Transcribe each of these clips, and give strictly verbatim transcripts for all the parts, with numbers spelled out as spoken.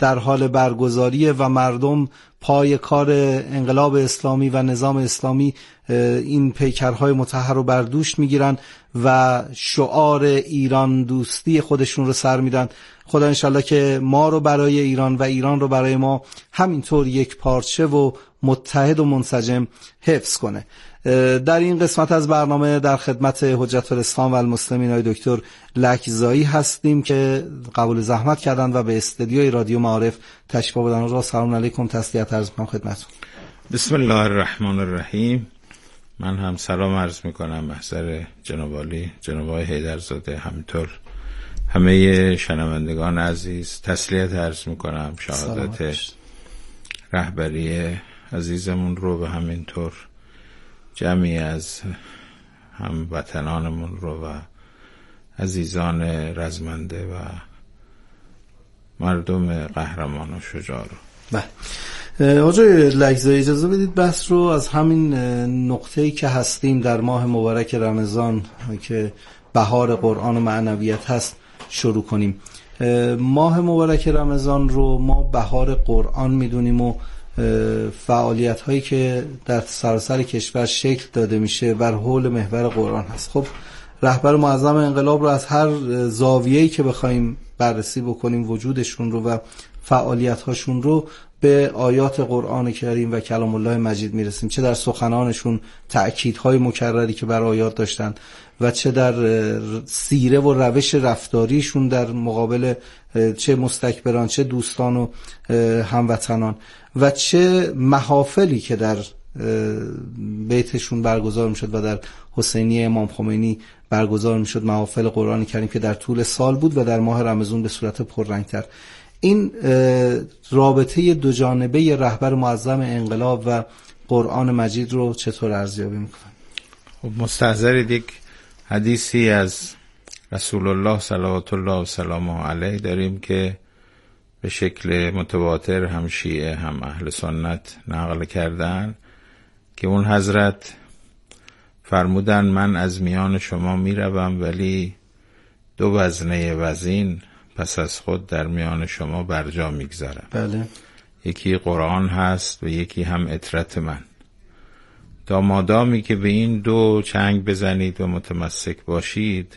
در حال برگزاریه و مردم پای کار انقلاب اسلامی و نظام اسلامی این پیکرهای مطهر رو بر دوش میگیرن و شعار ایران دوستی خودشون رو سر میدن. خدا انشالله که ما رو برای ایران و ایران رو برای ما همینطور یک پارچه و متحد و منسجم حفظ کنه. در این قسمت از برنامه در خدمت حجت الاسلام و المسلمین آقای دکتر لکزایی هستیم که قبول زحمت کردن و به استودیوی رادیو معارف تشریف آوردن. را سلام علیکم، تسلیت عرض می‌کنم خدمتتون. بسم الله الرحمن الرحیم. من هم سلام عرض می‌کنم محضر جناب عالی جناب آقای حیدرزاده، همینطور همه شنوندگان عزیز تسلیت عرض می‌کنم، شهادت رهبری عزیزمون رو و همینطور جمعی از هموطنانمون رو و عزیزان رزمنده و مردم قهرمان و شجاع رو. بله آقای لکزایی، اجازه بدید بحث رو از همین نقطه‌ای که هستیم در ماه مبارک رمضان که بهار قرآن و معنویت هست شروع کنیم. ماه مبارک رمضان رو ما بهار قرآن میدونیم و فعالیت هایی که در سراسر کشور شکل داده میشه بر حول محور قرآن هست. خب رهبر معظم انقلاب رو از هر زاویه‌ای که بخوایم بررسی بکنیم وجودشون رو و فعالیت هاشون رو به آیات قرآن کریم و کلام الله مجید میرسیم، چه در سخنانشون تأکیدهای مکرری که بر آیات داشتن و چه در سیره و روش رفتاریشون در مقابل چه مستکبران چه دوستان و هموطنان و چه محافلی که در بیتشون برگزار میشد و در حسینیه امام خمینی برگزار میشد، محافل قرآن کریم که در طول سال بود و در ماه رمضان به صورت پررنگتر. این رابطه دو جانبه رهبر معظم انقلاب و قرآن مجید رو چطور ارزیابی میکنن؟ خب مستحضرید یک حدیثی از رسول الله صلوات الله و سلامه علیه داریم که به شکل متواتر هم شیعه هم اهل سنت نقل کردن که اون حضرت فرمودن من از میان شما میروم ولی دو وزنه وزین پس از خود در میان شما برجا میگذارم. بله. یکی قرآن هست و یکی هم اطرت من. تا مادامی که به این دو چنگ بزنید و متمسک باشید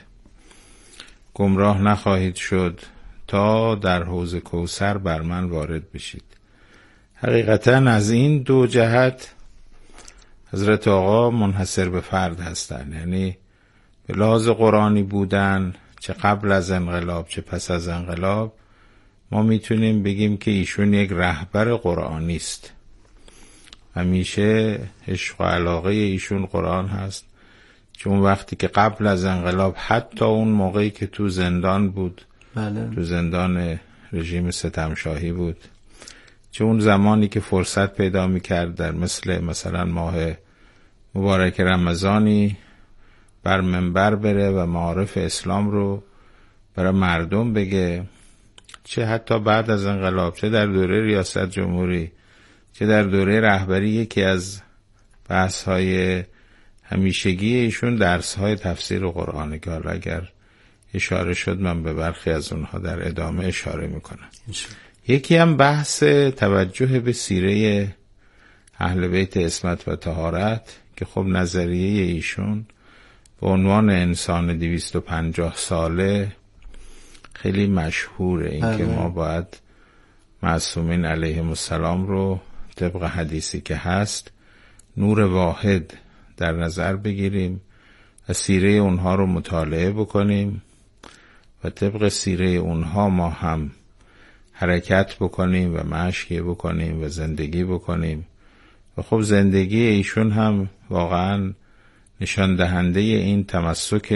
گمراه نخواهید شد تا در حوض کوثر بر من وارد بشید. حقیقتا از این دو جهت حضرت آقا منحصر به فرد هستند، یعنی به لحاظ قرآنی بودن چه قبل از انقلاب چه پس از انقلاب ما میتونیم بگیم که ایشون یک رهبر قرآنی است. همیشه عشق و علاقه ایشون قرآن هست، چون وقتی که قبل از انقلاب حتی اون موقعی که تو زندان بود، بله. تو زندان رژیم ستمشاهی بود، چون اون زمانی که فرصت پیدا میکرد در مثل مثلا ماه مبارک رمضانی بر منبر بره و معارف اسلام رو برای مردم بگه، چه حتی بعد از انقلاب چه در دوره ریاست جمهوری چه در دوره رهبری یکی از بحث‌های همیشگی ایشون درس‌های تفسیر قرآنه که حالا اگر اشاره شد من به برخی از اونها در ادامه اشاره میکنم. یکی هم بحث توجه به سیره اهل بیت عصمت و طهارت که خب نظریه ایشون به عنوان انسان دویست و پنجاه ساله خیلی مشهوره، این که ما باید معصومین علیهم السلام رو طبق حدیثی که هست نور واحد در نظر بگیریم و سیره اونها رو مطالعه بکنیم و طبق سیره اونها ما هم حرکت بکنیم و مشی بکنیم و زندگی بکنیم. و خب زندگی ایشون هم واقعا نشان دهنده این تمسک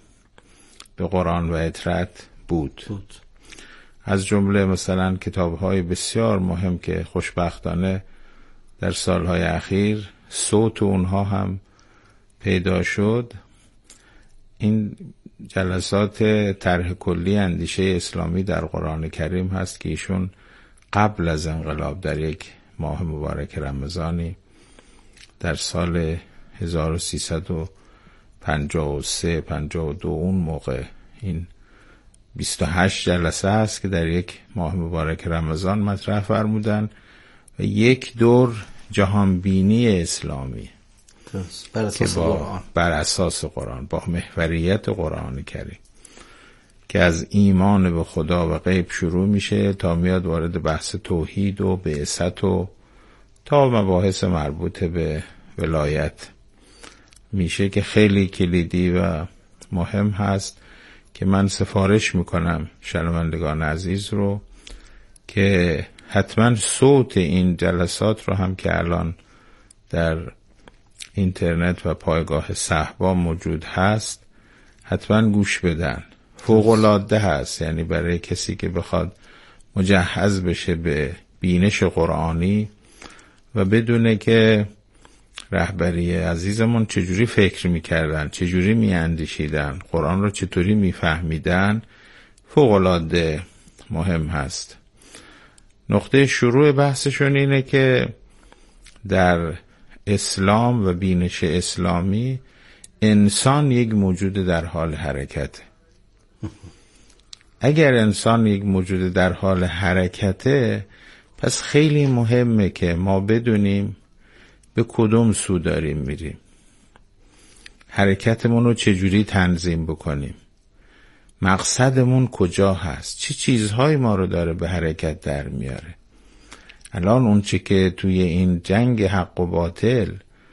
به قرآن و اطرت بود, بود. از جمله مثلا کتاب‌های بسیار مهم که خوشبختانه در سالهای اخیر صوت اونها هم پیدا شد، این جلسات طرح کلی اندیشه اسلامی در قرآن کریم هست که ایشون قبل از انقلاب در یک ماه مبارک رمضانی در سال هزار و سیصد و پنجاه و سه پنجاه و دو اون موقع این بیست و هشت جلسه است که در یک ماه مبارک رمضان مطرح فرمودن و یک دور جهانبینی اسلامی بر اساس قرآن، بر اساس قرآن با محوریت قرآن کریم که از ایمان به خدا و غیب شروع میشه تا میاد وارد بحث توحید و بعثت و تا مباحث مربوط به ولایت میشه که خیلی کلیدی و مهم هست که من سفارش میکنم شنوندگان عزیز رو که حتما صوت این جلسات رو هم که الان در اینترنت و پایگاه صحبا موجود هست حتما گوش بدن. فوق‌العاده هست، یعنی برای کسی که بخواد مجهز بشه به بینش قرآنی و بدونه که رهبری عزیزمون چجوری فکر میکردن، چجوری میاندیشیدن، قرآن رو چطوری میفهمیدن، فوق‌العاده مهم هست. نقطه شروع بحثشون اینه که در اسلام و بینش اسلامی انسان یک موجود در حال حرکته. اگر انسان یک موجود در حال حرکته، پس خیلی مهمه که ما بدونیم به کدوم سو داریم میریم، حرکتمون رو چجوری تنظیم بکنیم، مقصدمون کجا هست، چه چیزهایی ما رو داره به حرکت در میاره. الان اون چی که توی این جنگ حق و باطل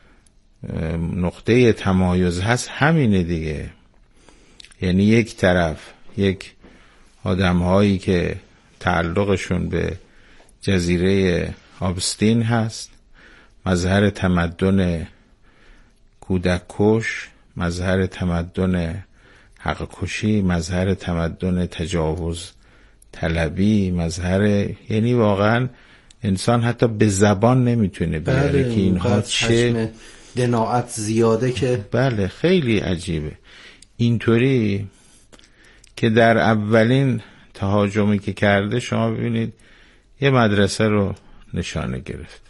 نقطه تمایز هست همینه دیگه. یعنی یک طرف یک آدم‌هایی که تعلقشون به جزیره آبستین هست، مظهر تمدن کودک کش، مظهر تمدن حق کشی، مظهر تمدن تجاوز طلبی، مظهر، یعنی واقعا انسان حتی به زبان نمیتونه بیاره که اینها چه دناعت زیاده که بله خیلی عجیبه. اینطوری که در اولین تهاجمی که کرده شما ببینید یه مدرسه رو نشانه گرفت،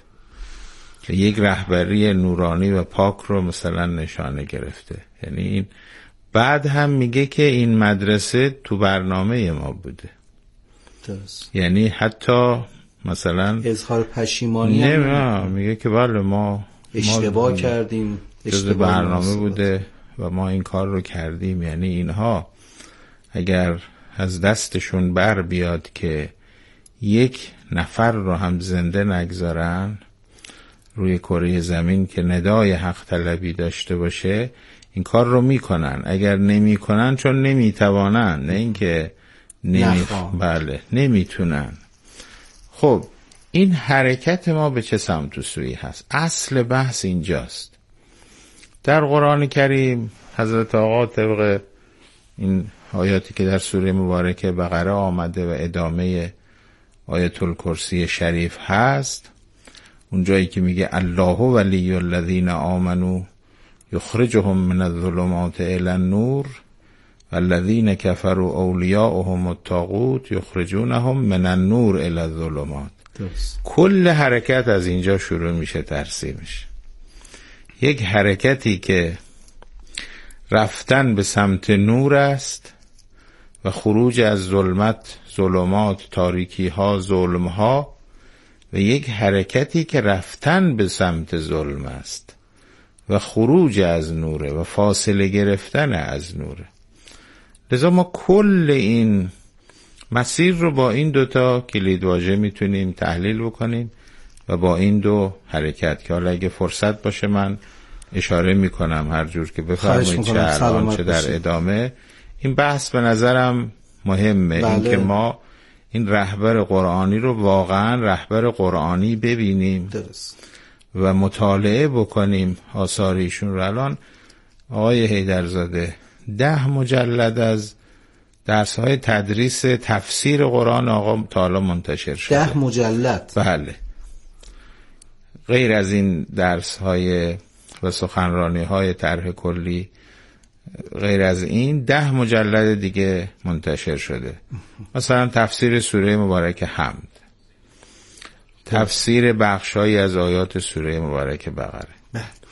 یک رهبری نورانی و پاک رو مثلا نشانه گرفته. یعنی این بعد هم میگه که این مدرسه تو برنامه ما بوده. درست. یعنی حتی مثلا اظهار پشیمانی نه، میگه که بله ما اشتباه ما کردیم، اشتباه برنامه بوده و ما این کار رو کردیم. یعنی اینها اگر از دستشون بر بیاد که یک نفر رو هم زنده نگذارن روی کره زمین که ندای حق طلبی داشته باشه، این کار رو میکنن. اگر نمیکنن چون نمیتوانن، نه اینکه نمی... بله نمیتونن. خب این حرکت ما به چه سمت و سویی هست؟ اصل بحث اینجاست. در قرآن کریم حضرت آقا طبق این آیاتی که در سوره مبارکه بقره آمده و ادامه آیت الکرسی شریف هست، اون جایی که میگه الله ولی الذین آمنوا یخرجهم من الظلمات الی النور والذین کفروا اولیاؤهم الطاغوت یخرجونهم من النور الی الظلمات. کل حرکت از اینجا شروع میشه ترسیمش. یک حرکتی که رفتن به سمت نور است و خروج از ظلمت، ظلمات، تاریکی ها، ظلم ها، و یک حرکتی که رفتن به سمت ظلم است و خروج از نوره و فاصله گرفتن از نوره. لذا ما کل این مسیر رو با این دوتا کلیدواژه میتونیم تحلیل بکنیم و با این دو حرکت که حالا اگه فرصت باشه من اشاره میکنم هر جور که بفرمایید، چه الان چه در ادامه. این بحث به نظرم مهمه. بله. این که ما این رهبر قرآنی رو واقعا رهبر قرآنی ببینیم. درست. و مطالعه بکنیم آثار ایشون رو. الان آقای حیدرزاده ده مجلد از درس های تدریس تفسیر قرآن آقا تعالی منتشر شده. ده مجلد؟ بله. غیر از این درس های و سخنرانی های طرح کلی، غیر از این ده مجلد دیگه منتشر شده. مثلا تفسیر سوره مبارک حمد، تفسیر بخشایی از آیات سوره مبارک بقره.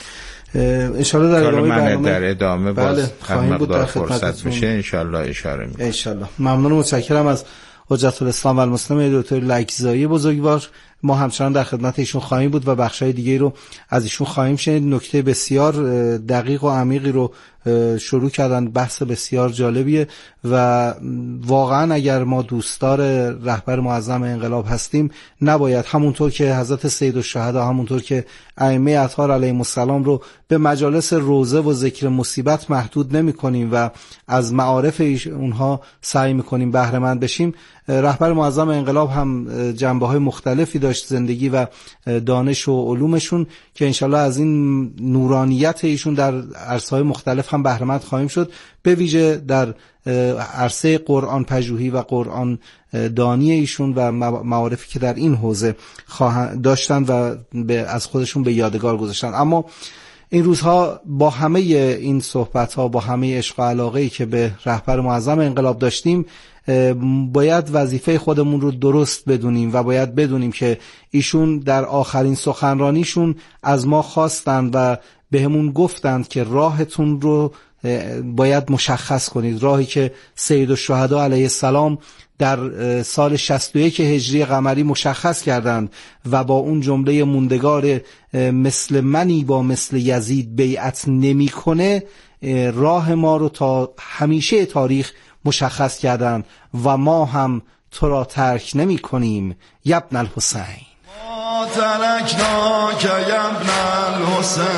ان شاء الله در ادامه برنامه در ادامه باز بله هر مقدار فرصت میشه ان شاء الله اشاره میکنم. ان شاء الله. ممنون و متشکرم از حجت الاسلام و المسلمین دکتر لکزایی بزرگوار. ما همچنان در خدمت ایشون خواهیم بود و بخشای دیگه رو از ایشون خواهیم شنید. نکته بسیار دقیق و عمیقی رو شروع کردن، بحث بسیار جالبیه و واقعا اگر ما دوستدار رهبر معظم انقلاب هستیم نباید همونطور که حضرت سیدالشهدا، همونطور که ائمه اطهار علیهم السلام رو به مجالس روزه و ذکر مصیبت محدود نمی کنیم و از معارف اونها سعی میکنیم بهره مند بشیم. رهبر معظم انقلاب هم جنبه های مختلفی داشت، زندگی و دانش و علومشون، که انشالله از این نورانیت ایشون در عرصه‌های مختلف هم بهره مند خواهیم شد، به ویژه در عرصه قرآن پژوهی و قرآن دانی ایشون و معارفی که در این حوزه داشتن و از خودشون به یادگار گذاشتن. اما این روزها با همه این صحبت‌ها، با همه عشق و علاقه‌ای که به رهبر معظم انقلاب داشتیم، باید وظیفه خودمون رو درست بدونیم و باید بدونیم که ایشون در آخرین سخنرانیشون از ما خواستند و بهمون گفتند که راهتون رو باید مشخص کنید، راهی که سیدالشهدا علیه السلام در سال شصت و یک هجری قمری مشخص کردند و با اون جمله موندگار مثل منی با مثل یزید بیعت نمی کنه راه ما رو تا همیشه تاریخ مشخص کردند و ما هم تو را ترک نمی کنیم یبن الحسین. ما ترکنا که یبن الحسین،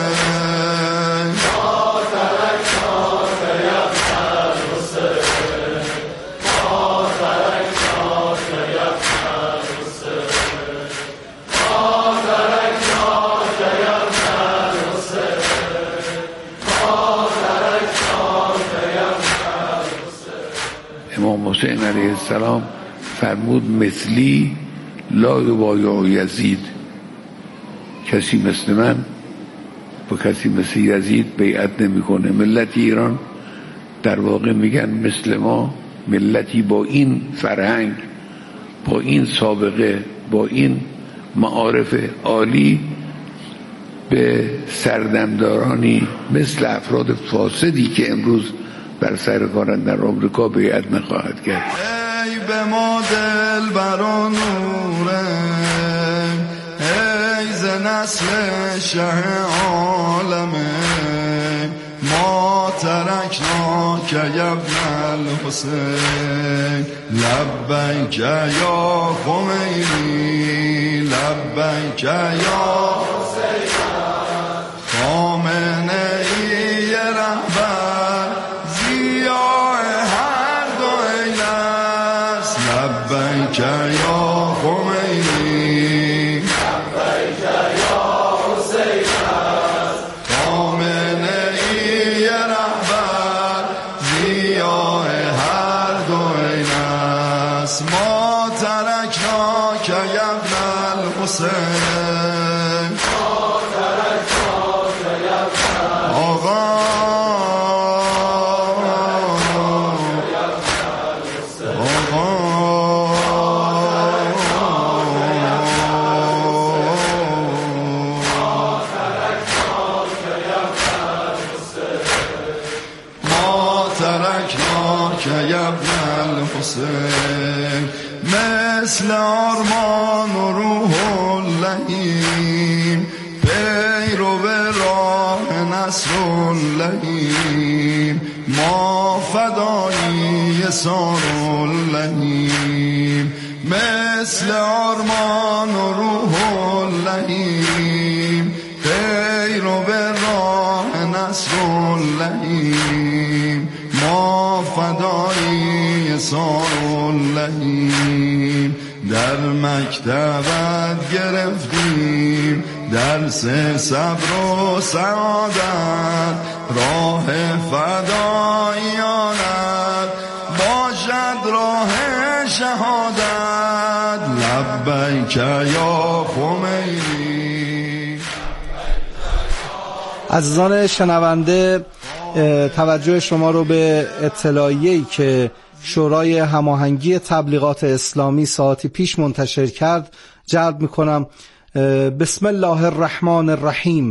ما ترکنا که یبن الحسین، ما ترکنا که یبن الحسین، ما ترکنا که یبن الحسین، ما ترکنا که یبن الحسین. امام حسین علیه السلام فرمود مثلی لا یبایع یزید، کسی مثل من با کسی مثل یزید بیعت نمیکنه. ملت ایران در واقع میگن مثل ما، ملتی با این فرهنگ، با این سابقه، با این معارف عالی به سردمدارانی مثل افراد فاسدی که امروز بر سر کارند در آمریکا بیعت نخواهد کرد. ای به ما دل برا نوره، ای ز نسل شه عالمه، ما ترکنا که یبن الحسین، لبیک یا خمینی، لبیک یا حسین، خامنه ای رهبر ضیاء هر دو عین است، لبیک یا خمینی، لبیک یا حسین است، خامنه ای رهبر ضیاء هر دو عین است، ما ترکنا که یبن الحسین، ما ترکنا که یبن آقا مثل آرمان و روح اللهیم، پیرو به راه نصر اللهیم، ما فدایی سار اللهیم، مثل آرمان و روح اللهیم، پیرو به راه نصر اللهیم، ما فدایی سار اللهیم، در مکتبت گرفتیم درس صبر و سعادت، راه فداییانت باشد راه شهادت، لبیک یا خمینی. عزیزان شنونده، توجه شما رو به اطلاعیه‌ای که شورای هماهنگی تبلیغات اسلامی ساعتی پیش منتشر کرد جلب میکنم. بسم الله الرحمن الرحیم،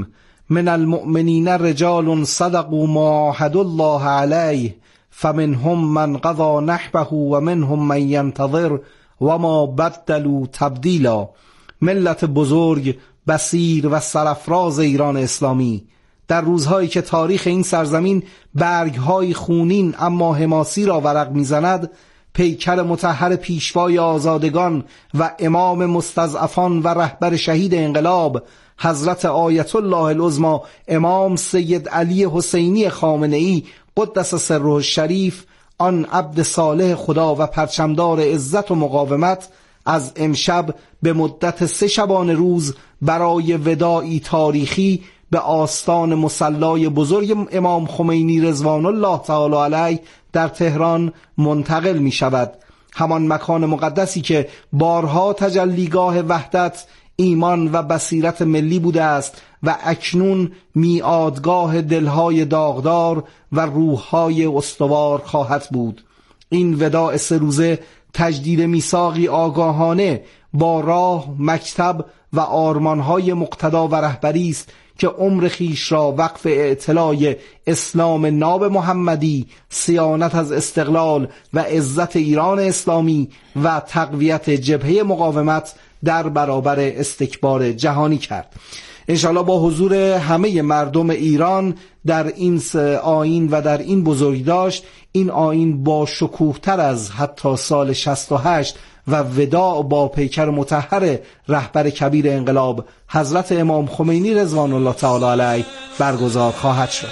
من المؤمنین رجال صدقوا ما عاهدوا الله علیه فمنهم من قضى نحبه و منهم من ینتظر و ما بدلوا تبدیلا. ملت بزرگ، بصیر و سرافراز ایران اسلامی، در روزهایی که تاریخ این سرزمین برگهای خونین اما حماسی را ورق میزند، پیکر مطهر پیشوای آزادگان و امام مستضعفان و رهبر شهید انقلاب حضرت آیت الله العظمی امام سید علی حسینی خامنه‌ای قدس سره الشریف، آن عبد صالح خدا و پرچمدار عزت و مقاومت، از امشب به مدت سه شبانه روز برای وداعی تاریخی به آستان مصلای بزرگ امام خمینی رضوان الله تعالی علیه در تهران منتقل می شود. همان مکان مقدسی که بارها تجلیگاه وحدت، ایمان و بصیرت ملی بوده است و اکنون میعادگاه دلهای داغدار و روحهای استوار خواهد بود. این وداع سه روزه تجدید میثاقی آگاهانه با راه، مکتب و آرمانهای مقتدا و رهبری است که عمر خیش را وقف اعتلاع اسلام ناب محمدی، صیانت از استقلال و عزت ایران اسلامی و تقویت جبهه مقاومت در برابر استکبار جهانی کرد. انشاءالله با حضور همه مردم ایران در این آیین و در این بزرگداشت، این آیین با شکوه‌تر از حتی سال شصت و هشت و وداع با پیکر مطهر رهبر کبیر انقلاب حضرت امام خمینی رضوان الله تعالی علیه برگزار خواهد شد.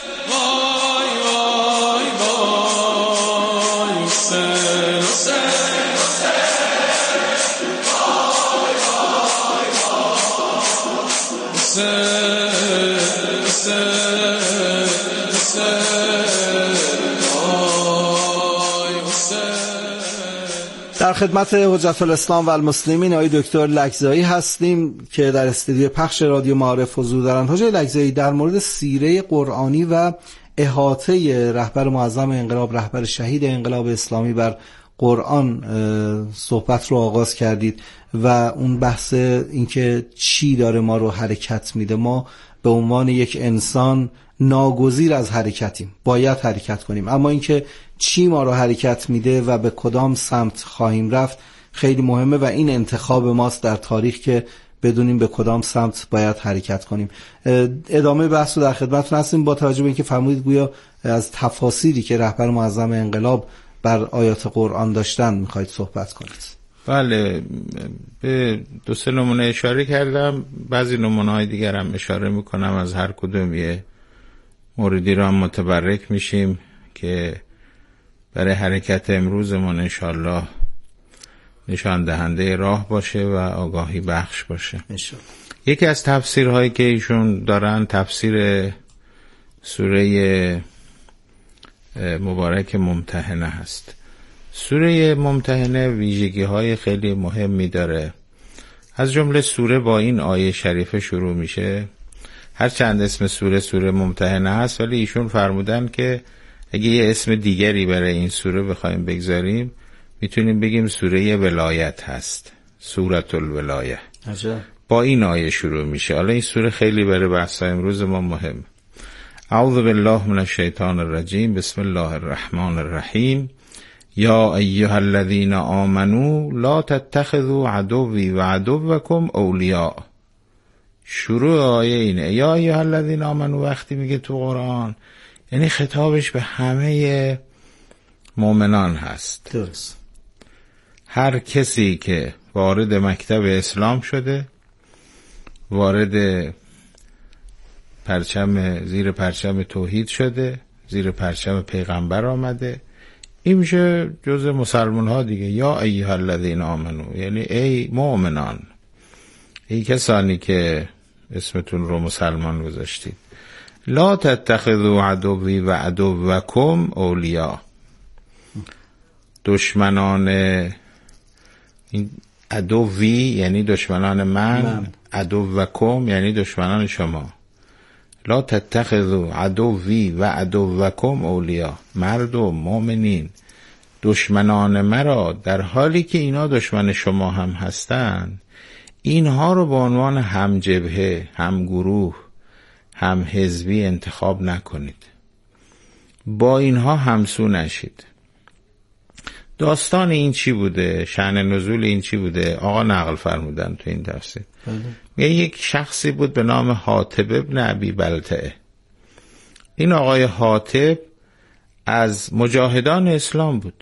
در خدمت حجت الاسلام و المسلمین آقای دکتر لکزایی هستیم که در استودیو پخش رادیو معارف حضور دارند. حجت لکزایی، در مورد سیره قرآنی و احاطه رهبر معظم انقلاب، رهبر شهید انقلاب اسلامی بر قرآن صحبت رو آغاز کردید و اون بحث اینکه چی داره ما رو حرکت میده. ما به عنوان یک انسان ناگزیر از حرکتیم، باید حرکت کنیم، اما اینکه چی ما رو حرکت میده و به کدام سمت خواهیم رفت خیلی مهمه و این انتخاب ماست در تاریخ که بدونیم به کدام سمت باید حرکت کنیم. ادامه بحث رو در خدمتتون هستیم. با توجه به اینکه فرمودید گویا از تفاسیری که رهبر معظم انقلاب بر آیات قرآن داشتن میخواید صحبت کنید. بله، به دو سه نمونه اشاره کردم، بعضی نمونه های دیگر هم اشاره میکنم. از هر کدوم یه موردی رو هم متبرک میشیم که برای حرکت امروزمون انشالله نشان دهنده راه باشه و آگاهی بخش باشه. انشالله. یکی از تفسیرهایی که ایشون دارن تفسیر سوره مبارک ممتحنه هست. سوره ممتحنه ویژگی های خیلی مهمی داره. از جمله سوره با این آیه شریفه شروع میشه. هر چند اسم سوره سوره ممتحنه هست، ولی ایشون فرمودن که اگه یه اسم دیگری برای این سوره بخوایم بگذاریم میتونیم بگیم سوره ولایت هست، سورة الولایه. عجب. با این آیه شروع میشه. حالا این سوره خیلی برای بحث امروز ما مهم. اعوذ بالله من الشیطان الرجیم، بسم الله الرحمن الرحیم. یا ایها الذین آمنوا لا تتخذوا عدوی و عدوکم اولیاء. شروع آیه اینه، یا ایها الذین آمنوا. وقتی میگه تو قرآن یعنی خطابش به همه مؤمنان هست. درست. هر کسی که وارد مکتب اسلام شده، وارد پرچم زیر پرچم توحید شده، زیر پرچم پیغمبر آمده، این میشه جز مسلمان ها دیگه. یا ایها الذین آمنو، یعنی ای مؤمنان، ای کسانی که اسمتون رو مسلمان گذاشتید. لا تتخذوا عدوی و عدوکم اولیاء. دشمنان، این عدوی یعنی دشمنان من, من. عدوکم یعنی دشمنان شما. لا تتخذوا عدوی و عدوکم اولیاء. مردم مؤمنین دشمنان مرا در حالی که اینا دشمن شما هم هستن، اینها رو به عنوان هم جبهه، هم گروه، هم حزبی انتخاب نکنید، با اینها همسو نشید. داستان این چی بوده؟ شأن نزول این چی بوده؟ آقا نقل فرمودن تو این تفسیر. میگه یک شخصی بود به نام حاطب ابن ابی بلتعه. این آقای حاطب از مجاهدان اسلام بود،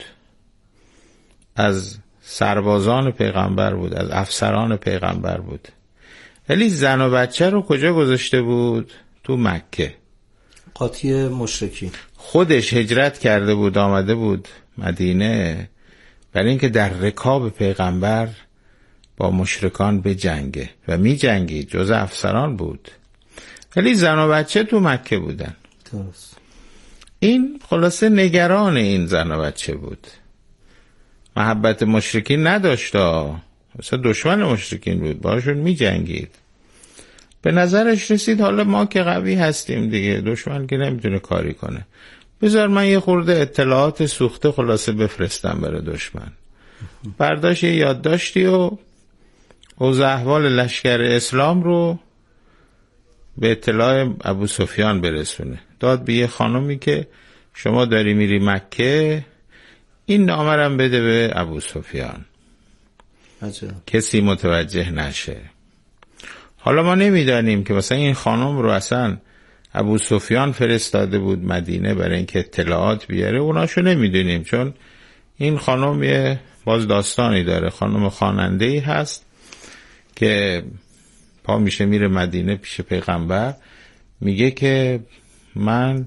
از سربازان پیغمبر بود، از افسران پیغمبر بود، ولی زن و بچه رو کجا گذاشته بود؟ تو مکه، قاطی مشرکین. خودش هجرت کرده بود، آمده بود مدینه برای اینکه در رکاب پیغمبر با مشرکان به جنگه و می جنگید، جز افسران بود، ولی زن و بچه تو مکه بودن. درست. این خلاصه نگران این زن و بچه بود، محبت مشرکین نداشت، مثلا دشمن مشرکین بود، باشون می جنگید. به نظرش رسید حالا ما که قوی هستیم دیگه، دشمن که نمیتونه کاری کنه، بذار من یه خورده اطلاعات سوخته خلاصه بفرستم برای دشمن. برداشت یه یادداشتی و اوضاع احوال لشکر اسلام رو به اطلاع ابو سفیان برسونه. داد به یه خانومی که شما داری میری مکه، این نامرم بده به ابو سفیان، کسی متوجه نشه. حالا ما نمیدانیم که مثلا این خانم رو اصلا ابو سفیان فرستاده بود مدینه برای اینکه اطلاعات بیاره، اوناشو نمیدونیم، چون این خانم یه باز داستانی داره. خانم خواننده‌ای هست که پا میشه میره مدینه پیش پیغمبر، میگه که من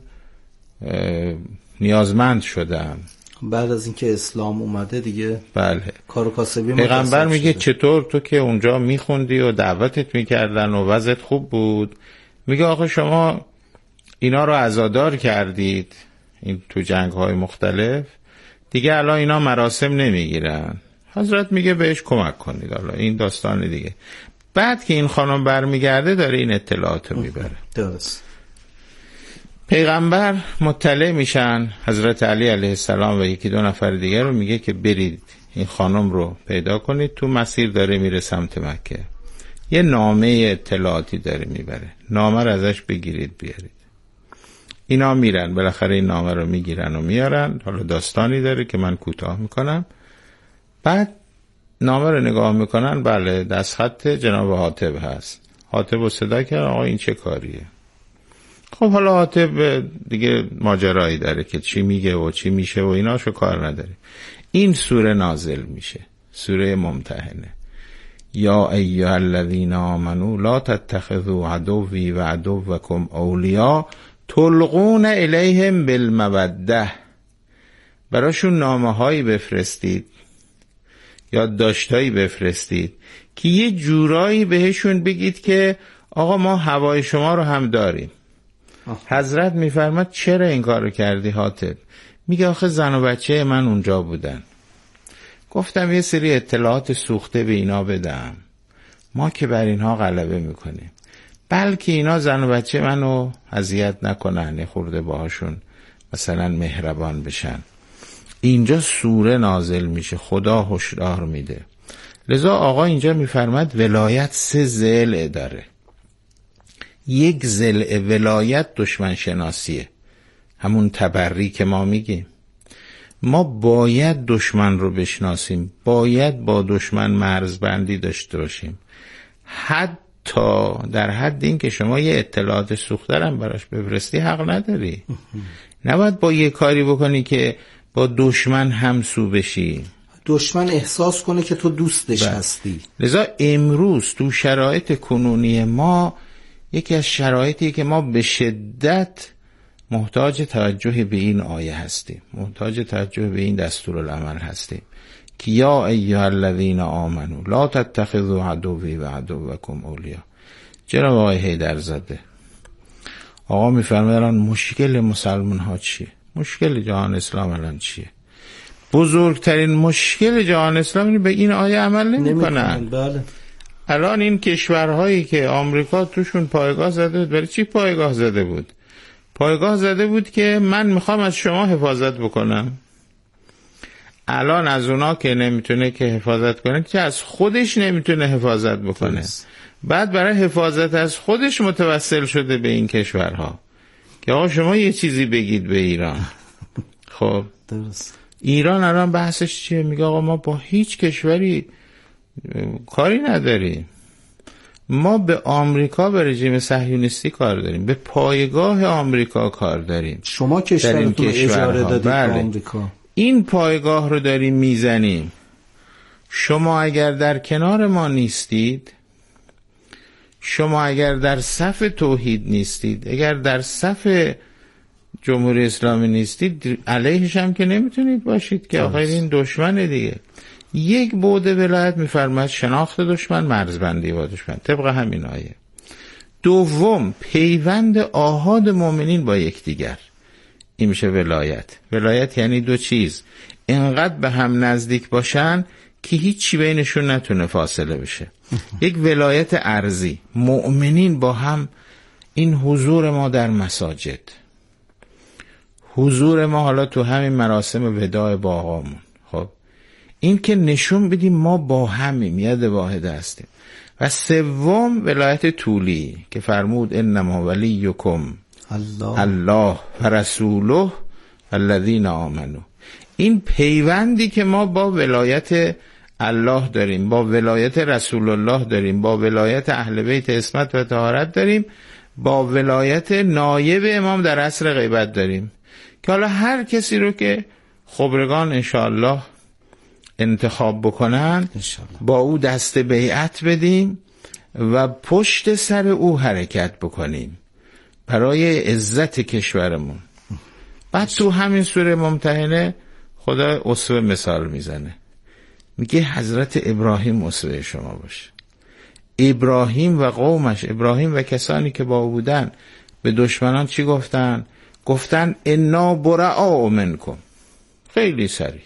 نیازمند شدم بعد از اینکه اسلام اومده دیگه. بله. کار و کاسبی. پیغمبر میگه چطور تو که اونجا میخوندی و دعوتت میکردن و وضعت خوب بود، میگه آخه شما اینا رو عزادار کردید این تو جنگ های مختلف، دیگه الان اینا مراسم نمیگیرن. حضرت میگه بهش کمک کنید. حالا این داستان دیگه. بعد که این خانم برمیگرده داره این اطلاعات رو میبره. درست. پیغمبر مطلع میشن، حضرت علی علیه السلام و یکی دو نفر دیگر رو میگه که برید این خانم رو پیدا کنید، تو مسیر داره میره سمت مکه. یه نامه اطلاعاتی داره میبره، نامه رو ازش بگیرید بیارید. اینا میرن، بالاخره این نامه رو میگیرن و میارن. حالا داستانی داره که من کوتاه میکنم. بعد نامه رو نگاه میکنن، بله دستخط جناب حاطب هست. حاطب رو صدا کرد، آقا این چه کاریه؟ خب حالا حاطب دیگه ماجرایی داره که چی میگه و چی میشه و ایناشو کار نداره. این سوره نازل میشه، سوره ممتحنه. یا ایها الذین آمنوا لا تتخذوا عدوی و عدوکم اولیاء تلقون الیهم بالموده. براشون نامه هایی بفرستید، یادداشتایی بفرستید که یه جورایی بهشون بگید که آقا ما هوای شما رو هم داریم. آه. حضرت میفرماد چرا این کارو کردی حاطب؟ میگه آخه زن و بچه من اونجا بودن، گفتم یه سری اطلاعات سوخته به اینا بدم، ما که بر اینها غلبه میکنیم، بلکه اینا زن و بچه منو اذیت نکنن، خورده باهاشون مثلا مهربان بشن. اینجا سوره نازل میشه، خدا هشدار میده. لذا آقا اینجا میفرماد ولایت سه ضلع داره. یک ضلع ولایت دشمن شناسیه، همون تبری که ما میگیم. ما باید دشمن رو بشناسیم، باید با دشمن مرزبندی داشته باشیم، حتی در حد این که شما یه اطلاعات سوخته هم براش بفرستی حق نداری. نباید با یه کاری بکنی که با دشمن همسو بشی، دشمن احساس کنه که تو دوستش بله. هستی. لذا امروز تو شرایط کنونی ما یکی از شرایطی که ما به شدت محتاج توجه به این آیه هستیم، محتاج توجه به این دستورالعمل هستیم که یا ایها الذین آمنوا لا تتخذوا عدوی و عدوکم اولیاء. جناب آقای حیدرزاده آقا میفرمایند الان مشکل مسلمان ها چیه؟ مشکل جهان اسلام الان چیه؟ بزرگترین مشکل جهان اسلام اینه به این آیه عمل نمی‌کنن. بله. الان این کشورهایی که آمریکا توشون پایگاه زده بود، برای چی پایگاه زده بود؟ پایگاه زده بود که من میخوام از شما حفاظت بکنم. الان از اونا که نمیتونه که حفاظت کنه که از خودش نمیتونه حفاظت بکنه. درست. بعد برای حفاظت از خودش متوسل شده به این کشورها که آقا شما یه چیزی بگید به ایران. خب درست. ایران الان بحثش چیه؟ میگه آقا ما با هیچ کشوری کاری نداریم، ما به آمریکا، به رژیم صهیونیستی کار داریم، به پایگاه آمریکا کار داریم. شما کشورتون اجاره دادید به آمریکا، این پایگاه رو داریم میزنیم. شما اگر در کنار ما نیستید، شما اگر در صف توحید نیستید، اگر در صف جمهوری اسلامی نیستید، علیهش هم که نمیتونید باشید که آخه این دشمنه دیگه. یک بعد ولایت میفرماید شناخت دشمن، مرزبندی با دشمن، طبق همین آیه. دوم، پیوند آحاد مؤمنین با یکدیگر، این میشه ولایت. ولایت یعنی دو چیز، اینقدر به هم نزدیک باشن که هیچی بینشون نتونه فاصله بشه. یک ولایت ارضی، مؤمنین با هم. این حضور ما در مساجد، حضور ما حالا تو همین مراسم وداع با آقامون، خب این که نشون بدیم ما با همیم، ید واحده هستیم. و سوم، ولایت طولی که فرمود انما ولیکم الله الله و رسوله والذین آمنوا. این پیوندی که ما با ولایت الله داریم، با ولایت رسول الله داریم، با ولایت اهل بیت عصمت و طهارت داریم، با ولایت نایب امام در عصر غیبت داریم، که حالا هر کسی رو که خبرگان انشاءالله انتخاب بکنن با او دست بیعت بدیم و پشت سر او حرکت بکنیم برای عزت کشورمون. بعد تو همین سوره ممتحنه خدا اسوه مثال میزنه، میگه حضرت ابراهیم اسوه شما باشه. ابراهیم و قومش، ابراهیم و کسانی که با او بودن، به دشمنان چی گفتن؟ گفتن انا براء منکم. خیلی سریع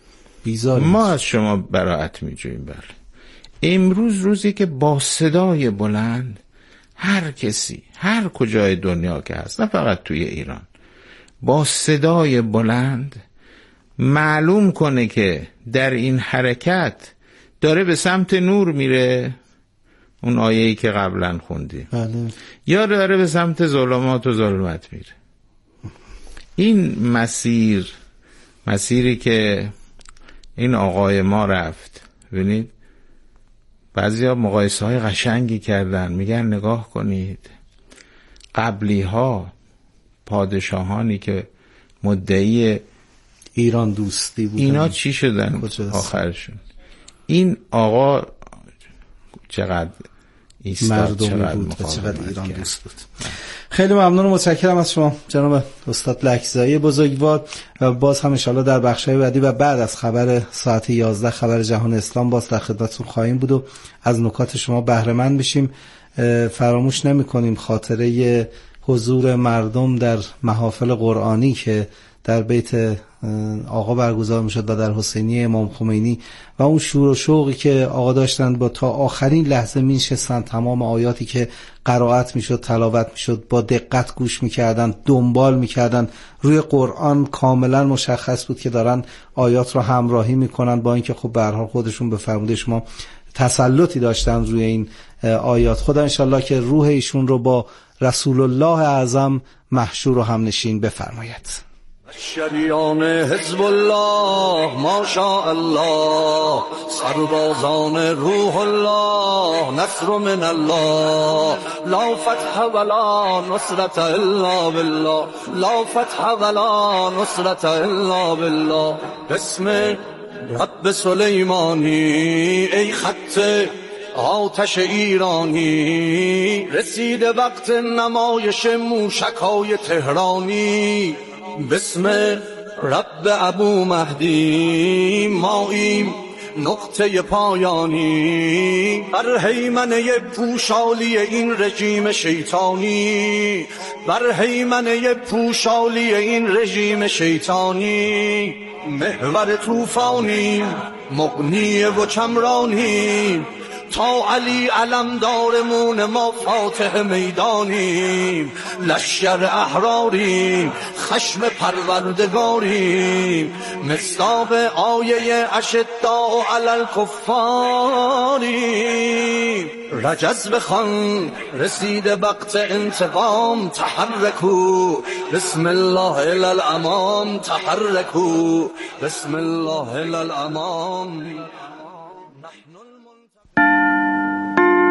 ما از شما براءت میجوییم. بله، امروز روزی که با صدای بلند هر کسی هر کجای دنیا که هست، نه فقط توی ایران، با صدای بلند معلوم کنه که در این حرکت داره به سمت نور میره، اون آیه‌ای که قبلا خوندی، بله، یا داره به سمت ظلمات و ظلمت میره. این مسیر، مسیری که این آقای ما رفت، ببینید بعضیا مقایسه های قشنگی کردن، میگن نگاه کنید قبلی ها، پادشاهانی که مدعی ایران دوستی بودن، اینا چی شدن آخرشون؟ این آقا چقدر مردمی بود و چقدر ایران دوست بود. خیلی ممنون و متشکرم از شما جناب استاد لکزایی بزرگوار. باز هم انشاءالله در بخشای بعدی و بعد از خبر ساعت یازده خبر جهان اسلام باز در خدمتتون خواهیم بود و از نکات شما بهره مند بشیم. فراموش نمی کنیم خاطره حضور مردم در محافل قرآنی که در بیت آقا برگزار میشد و در حسینیه امام خمینی و اون شور و شوقی که آقا داشتند با تا آخرین لحظه میشستن، تمام آیاتی که قرائت میشد تلاوت میشد با دقت گوش میکردن، دنبال میکردن. روی قرآن کاملا مشخص بود که دارن آیات رو همراهی میکنن، با اینکه خب به هر حال خودشون به فرموده شما تسلطی داشتن روی این آیات. خدا انشالله که روح ایشون رو با رسول الله اعظم محشور و همنشین بفرماید. شریان حزب الله ماشاء الله، سربازان روح الله، نصر من الله، لا فتح ولا نصرت الا بالله، لا فتح ولا نصرت الا بالله. بسم رب سلیمانی ای خط آتش ایرانی، رسیده وقت نمایش موشکای تهرانی. بسم رب ابو مهدی ماییم نقطه پایانی، بر هیمنه پوشالی این رژیم شیطانی، بر هیمنه پوشالی این رژیم شیطانی. محور طوفانی مغنی و چمرانی، تا علی علمدارمون ما فاتح میدانیم، لشکر احراریم، خشم پروردگاریم، مصداق آیه اشداء علی الکفاریم. رجز بخوان رسیده وقت انتقام، تحرکو بسم الله الی الامام، تحرکو بسم الله الی الامام.